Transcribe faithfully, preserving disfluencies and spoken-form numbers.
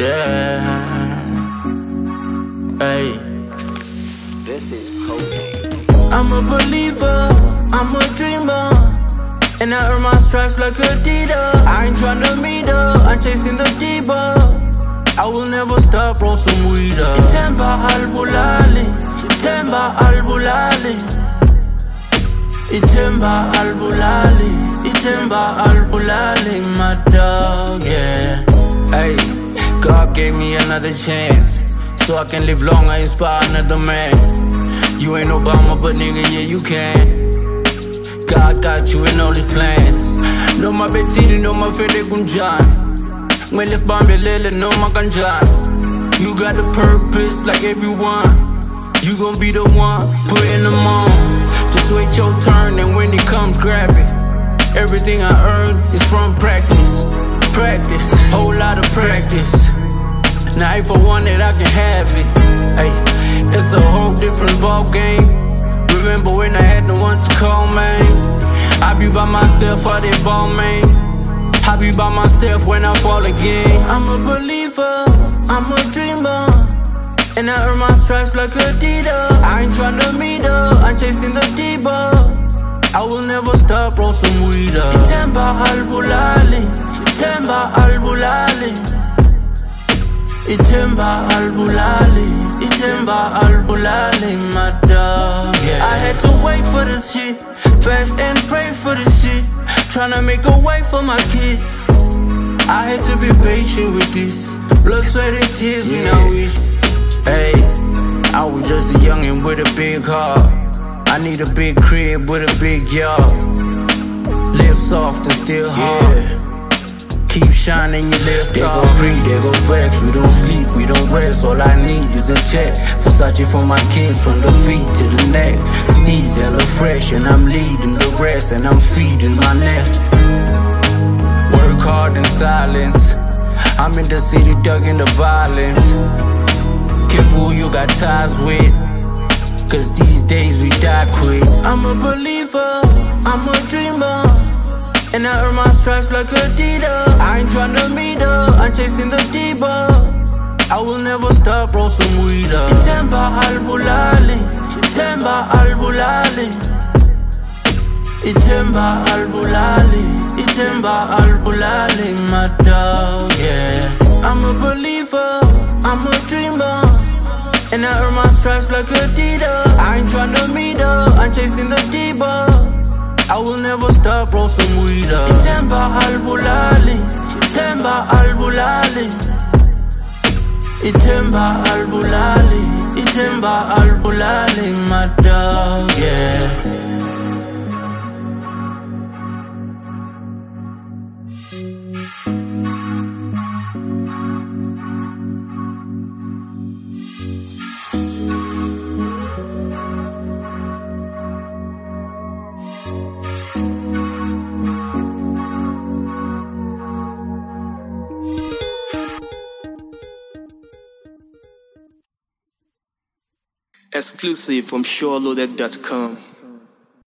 Yeah. Hey. This is cocaine. I'm a believer, I'm a dreamer, and I earn my stripes like Adidas. I ain't tryna meet her, I'm chasing the diva. I will never stop, roll some weed up. Ithemba al-Bulali, Ithemba al-Bulali, Ithemba al-Bulali, Ithemba al-Bulali, my dog, yeah. Hey, God gave me another chance, so I can live long, I inspire another man. You ain't Obama, but nigga, yeah, you can. God got you in all his plans. No my betini, no my fede kunjan. When let's bomb your lily, no my ganjan. You got the purpose like everyone. You gon' be the one, putting them on. Just wait your turn, and when it comes, grab it. Everything I earn is from practice. Practice, whole lot of practice. Now if I want it, I can have it. Hey, it's a whole different ball game. Remember when I had no one to call, man? I be by myself, all that ball, man. I be by myself when I fall again. I'm a believer, I'm a dreamer, and I earn my stripes like Adidas. I ain't tryna meet her, I'm chasing the diva. I will never stop, roll some weed up. Ithemba al-Bulali, Ithemba al-Bulali, Ithemba al-Bulali, Ithemba al-Bulali, my dog, yeah. I had to wait for this shit, fast and pray for this shit, tryna make a way for my kids. I had to be patient with this, blood, sweat and tears, we Yeah. now wish. Hey, I was just a youngin' with a big heart. I need a big crib with a big yard. Live soft and still hard. Yeah. Keep shining your little They star. gon' breathe, they gon' vex. We don't sleep, we don't rest. All I need is a check. Versace for my kids from the feet to the neck. Steez hella fresh and I'm leading the rest, and I'm feeding my nest. Work hard in silence. I'm in the city ducking the violence. Careful who you got ties with, cause these days we die quick. I'm a believer, I'm a dreamer, and I earn my stripes like Adidas. I ain't tryna meet her, I'm chasing the diva. I will never stop, roll some weed up. Ithemba al-Bulali, Ithemba al-Bulali, Ithemba al-Bulali, Ithemba al-Bulali, my dog, yeah. I'm a believer, I'm a dreamer, and I earn my stripes like Adidas. I ain't tryna meet her, I'm chasing the diva. I will never stop, roll some weed up. Ithemba al-Bulali, Ithemba al-Bulali, Ithemba al-Bulali, Ithemba al-Bulali, my dog, yeah. Exclusive from SureLoaded dot com.